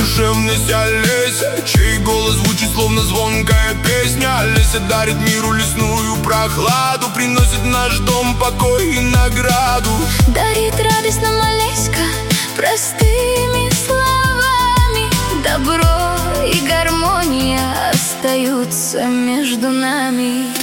душевность Олеся, чей голос звучит словно звонкая песня. Олеся дарит миру лесную прохладу, приносит в наш дом покой и награду. Дарит радость нам Олеська простыми словами. Добро и гармония остаются между нами.